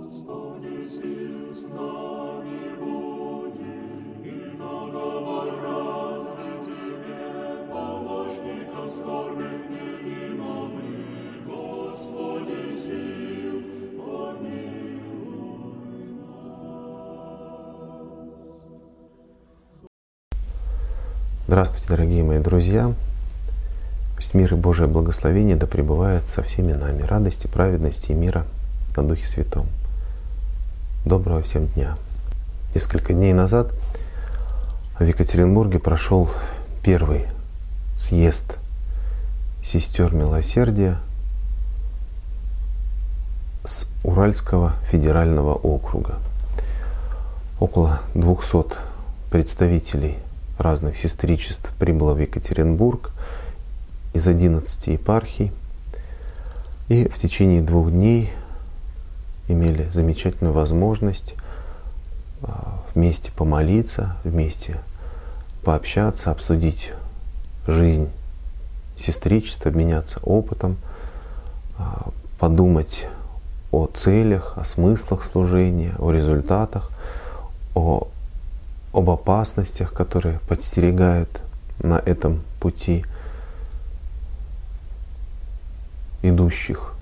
Здравствуйте, дорогие мои друзья! Пусть мир и Божие благословение да пребывает со всеми нами, радости, праведности и мира на Духе Святом. Доброго всем дня! Несколько дней назад в Екатеринбурге прошел первый съезд сестер милосердия с Уральского федерального округа. Около 200 представителей разных сестричеств прибыло в Екатеринбург из 11 епархий. И в течение 2 дней имели замечательную возможность вместе помолиться, вместе пообщаться, обсудить жизнь сестричества, обменяться опытом, подумать о целях, о смыслах служения, о результатах, об опасностях, которые подстерегают на этом пути идущих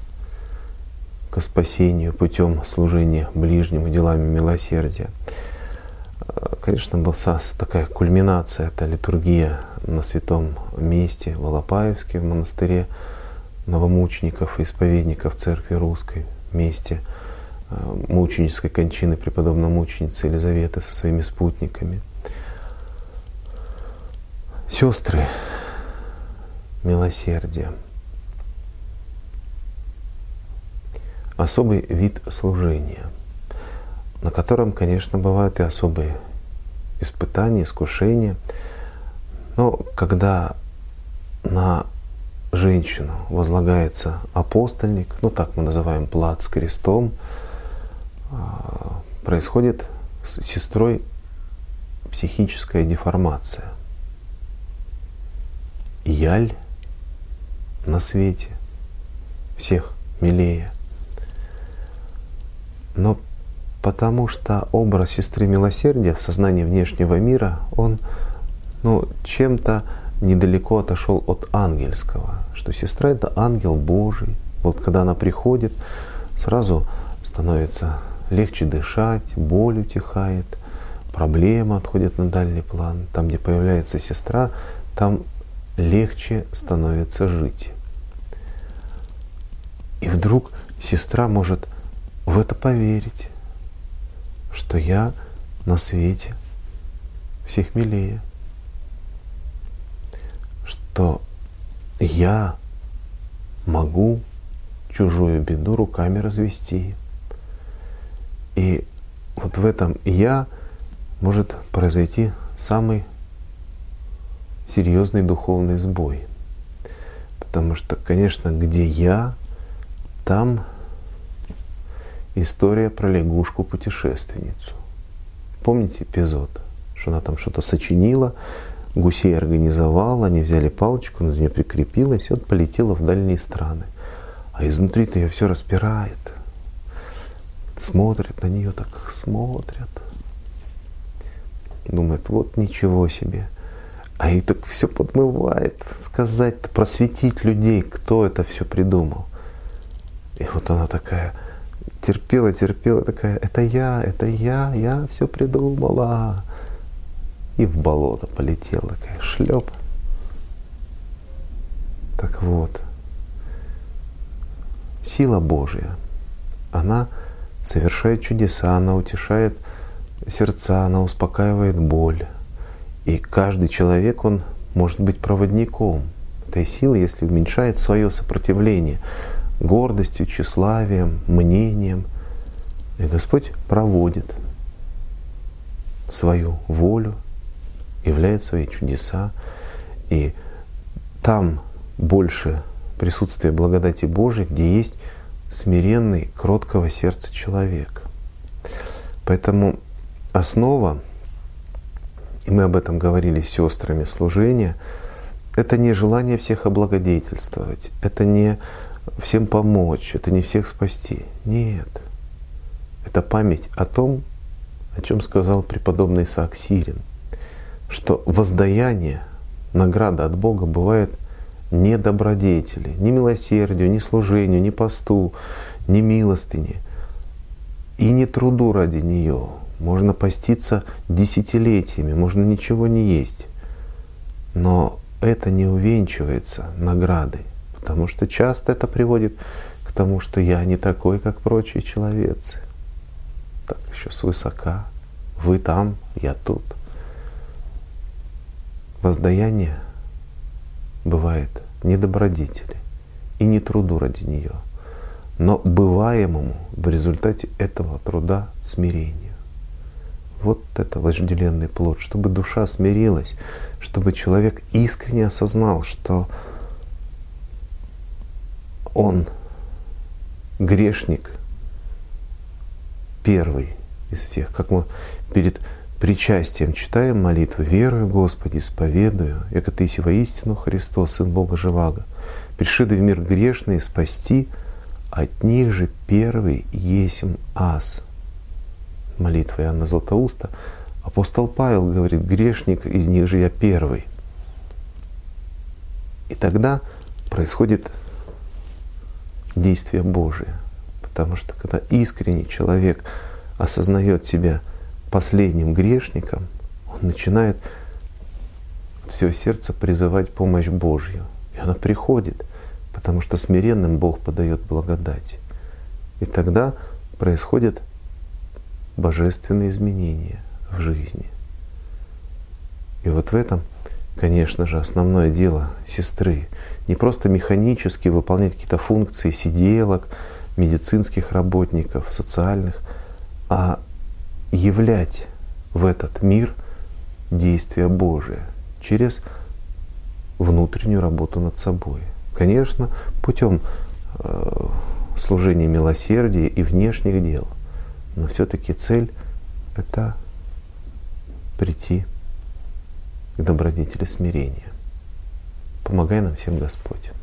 к спасению путем служения ближним и делами милосердия. Конечно, была такая кульминация, это литургия на святом месте в Алапаевске, в монастыре новомучеников и исповедников Церкви Русской, месте мученической кончины преподобно-мученицы Елизаветы со своими спутниками. Сестры милосердия. Особый вид служения, на котором, конечно, бывают и особые испытания, искушения. Но когда на женщину возлагается апостольник, так мы называем плат с крестом, происходит с сестрой психическая деформация. Яль на свете всех милее. Но потому что образ сестры милосердия в сознании внешнего мира, он чем-то недалеко отошел от ангельского, что сестра — это ангел Божий. Вот когда она приходит, сразу становится легче дышать, боль утихает, проблема отходит на дальний план. Там, где появляется сестра, там легче становится жить. И вдруг сестра может в это поверить, что я на свете всех милее, что я могу чужую беду руками развести. И вот в этом «я» может произойти самый серьезный духовный сбой. Потому что, конечно, где «я», там история про лягушку-путешественницу. Помните эпизод, что она там что-то сочинила, гусей организовала, они взяли палочку, она за нее прикрепилась, и вот полетела в дальние страны. А изнутри-то ее все распирает. Смотрят на нее, так смотрят. Думают, вот ничего себе. А ей так все подмывает сказать, просветить людей, кто это все придумал. И вот она такая терпела, такая, это я все придумала. И в болото полетела, такая шлеп. Так вот, сила Божья, она совершает чудеса, она утешает сердца, она успокаивает боль. И каждый человек, он может быть проводником этой силы, если уменьшает свое сопротивление гордостью, тщеславием, мнением. И Господь проводит свою волю, являет свои чудеса. И там больше присутствия благодати Божией, где есть смиренный, кроткого сердца человек. Поэтому основа, и мы об этом говорили с сестрами служения, это не желание всех облагодетельствовать, это не всем помочь, это не всех спасти. Нет. это память о том, о чем сказал преподобный Исаак Сирин, что воздаяние, награда от Бога бывает не добродетели, не милосердию, не служению, не посту, не милостыне и не труду ради нее. Можно поститься десятилетиями, можно ничего не есть. Но это не увенчивается наградой, потому что часто это приводит к тому, что я не такой, как прочие человецы. Так еще свысока. Вы там, я тут. Воздаяние бывает не добродетели и не труду ради нее, но бываемому в результате этого труда смирению. Вот это вожделенный плод, чтобы душа смирилась, чтобы человек искренне осознал, что он грешник первый из всех. Как мы перед причастием читаем молитву: «Верую, Господи, исповедую, яко Ты си воистину Христос, Сын Бога живаго, пришедший в мир грешный спасти, от них же первый есмь аз». Молитва Иоанна Златоуста. Апостол Павел говорит: грешник, из них же я первый. И тогда происходит действие Божие. Потому что когда искренне человек осознает себя последним грешником, он начинает от всего сердца призывать помощь Божью. И она приходит, потому что смиренным Бог подает благодать. И тогда происходят божественные изменения в жизни. И вот в этом, конечно же, основное дело сестры. Не просто механически выполнять какие-то функции сиделок, медицинских работников, социальных, а являть в этот мир действия Божие через внутреннюю работу над собой. Конечно, путем служения милосердия и внешних дел. Но все-таки цель — это прийти к добродетели смирения. Помогай нам всем Господь.